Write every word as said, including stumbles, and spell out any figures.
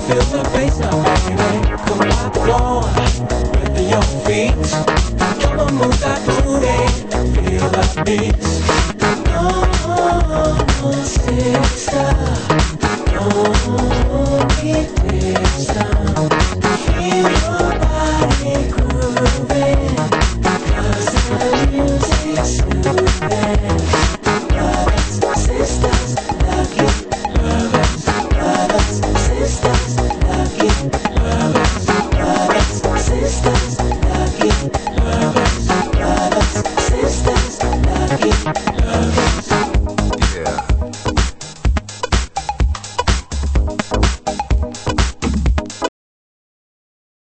Feel the bass now, baby. Come on, floor with your feet. Come on, move that booty. Feel the beats. No, sister. No, sister. Feel your body grooving. 'Cause the music's soothing. Brothers, sisters, lucky. Lovers, brothers, sisters, lucky. Lovers, brothers, sisters, lucky. Lovers, brothers, sisters, lucky. Lovers.